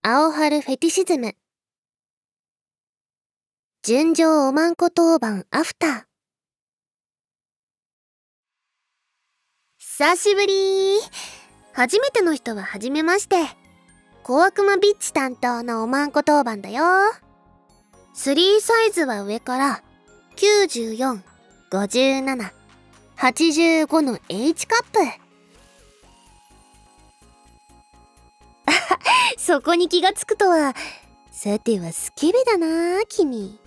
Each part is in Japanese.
青春フェティシズム。純情おまんこ当番アフター。久しぶり。初めての人は初めまして。小悪魔ビッチ担当のおまんこ当番だよ。3サイズは上から94、57、85の H カップ。そこに気がつくとは。さてはスケベだな君。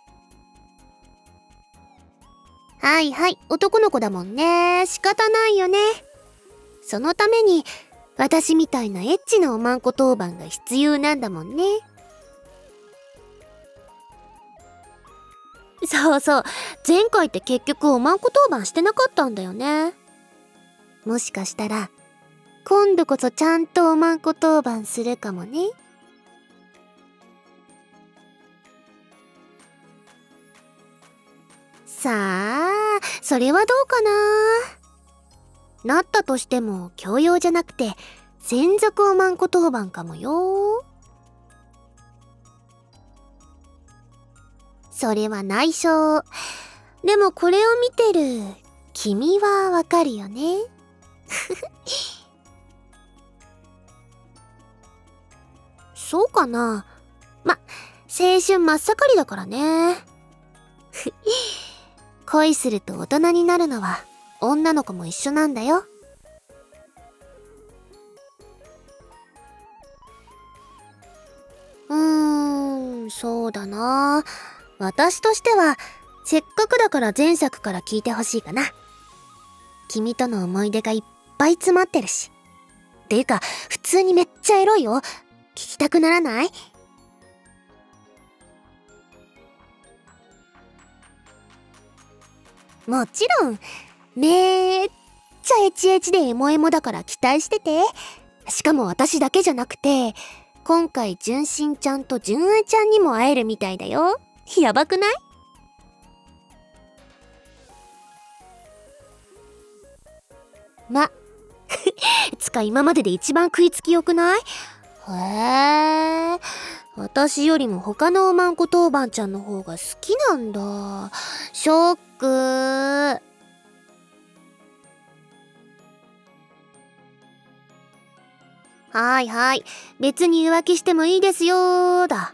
はいはい、男の子だもんね。仕方ないよね。そのために私みたいなエッチなおまんこ当番が必要なんだもんね。そうそう、前回って結局おまんこ当番してなかったんだよね。もしかしたら今度こそちゃんとおまんこ当番するかもね。さあ、それはどうかな。なったとしても教養じゃなくて専属おまんこ当番かもよ。それは内緒。でもこれを見てる君はわかるよね。そうかな。青春真っ盛りだからね。恋すると大人になるのは女の子も一緒なんだよ。そうだな。私としてはせっかくだから前作から聞いてほしいかな。君との思い出がいっぱい詰まってるし。っていうか普通にめっちゃエロいよ。聞きたくならない？もちろん。めっちゃエチエチでエモエモだから期待してて。しかも私だけじゃなくて今回純真ちゃんと純愛ちゃんにも会えるみたいだよ。やばくない？つか今までで一番食いつきよくない？へえ、私よりも他のおまんこ当番ちゃんの方が好きなんだ。ショック。はいはい、別に浮気してもいいですよだ。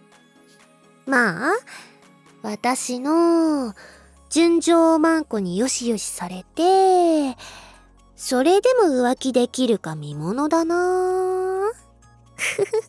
私の純情おまんこによしよしされて、それでも浮気できるか見ものだな。